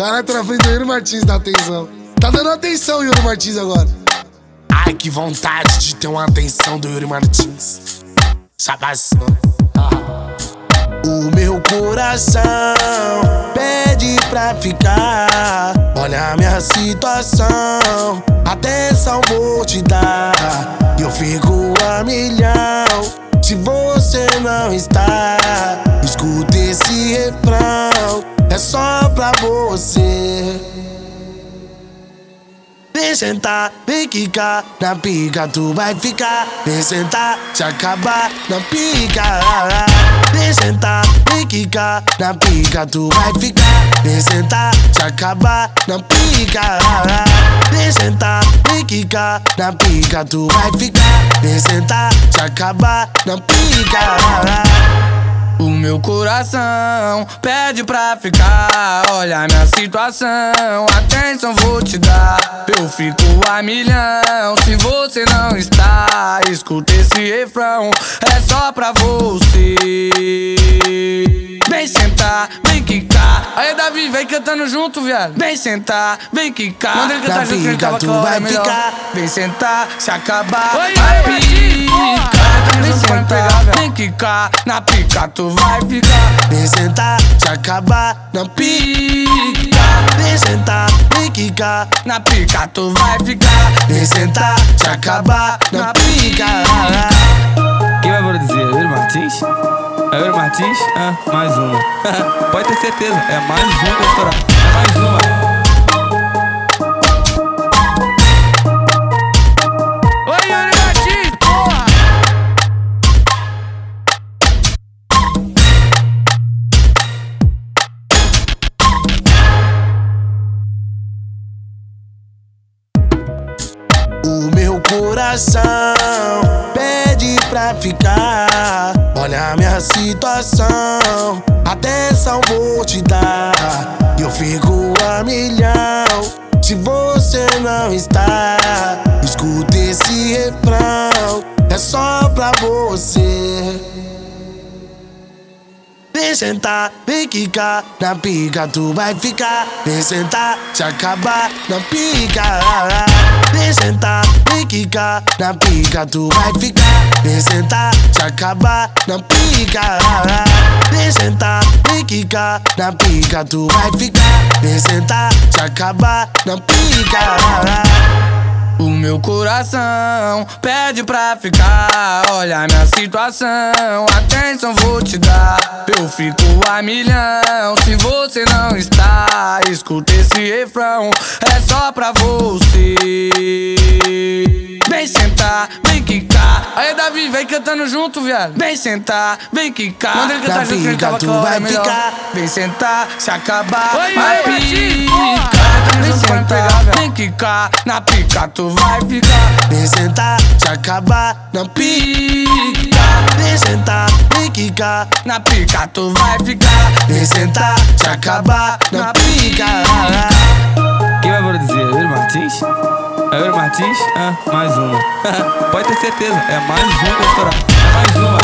Caralho, tô na frente do Yuri Martins da atenção. Tá dando atenção, Yuri Martins, agora. Ai, que vontade de ter uma atenção do Yuri Martins. Chabação. O meu coração pede pra ficar. Olha a minha situação, atenção vou te dar. Eu fico a milhão se você não está. Escuta esse refrão, é só pra você. Vem sentar, vem quicar, na pica tu vai ficar. Vem sentar, se acabar na pica. Vem sentar, vem quicar, na pica tu vai ficar. Vem sentar, se acabar na pica. Vem sentar, vem quicar, na pica tu vai ficar. Vem sentar, se acabar na pica. O meu coração pede pra ficar. Olha a minha situação, atenção vou te dar. Eu fico a milhão se você não está. Escuta esse refrão, é só pra você. Vem sentar, vem quicar. Aí Davi, vem cantando junto, viado. Vem sentar, vem quicar. Manda ele cantar junto que ele tava com a hora melhor. Vem sentar, se acabar na pica. Vem sentar, vem quicar, na pica tu vai ficar. Vem sentar, se acabar na pica. Vem sentar, vem quicar, na pica tu vai ficar. Vem sentar, se acabar na pica. Quem vai produzir? É o Yuri Martins? É o Yuri Martins? Mais uma. Pode ter certeza, é mais uma que vai estourar. É mais uma. O meu coração pede pra ficar. Olha a minha situação, atenção vou te dar. Eu fico a milhão se você não está. Escuta esse refrão, é só pra você. Vem sentar, vem quicar, na pica tu vai ficar. Vem sentar, se acabar na pica. Vem sentar, vem quicar, na pica tu vai ficar. Vem sentar, se acabar na pica. Vem sentar, vem quicar, na pica tu vai ficar. Vem sentar, se acabar na pica. O meu coração pede pra ficar. Olha a minha situação, atenção vou te dar. Eu fico a milhão se você não está. Escuta esse refrão, é só pra você. Vem sentar, vem quicar. Aí Davi, vem cantando junto, viado. Vem sentar, vem quicar. Manda ele cantar junto que ele tava com a hora melhor. Vem sentar, se acabar na pica. Vem sentar, vem quicar, na pica tu vai ficar. Vem sentar, se acabar na pica. Vem sentar, vem quicar, na pica tu vai ficar. Vem sentar, se acabar na pica. Quem vai produzir? É o Yuri Martins? É o Yuri Martins? Mais uma. Pode ter certeza, é mais uma que vai estourar. É mais uma.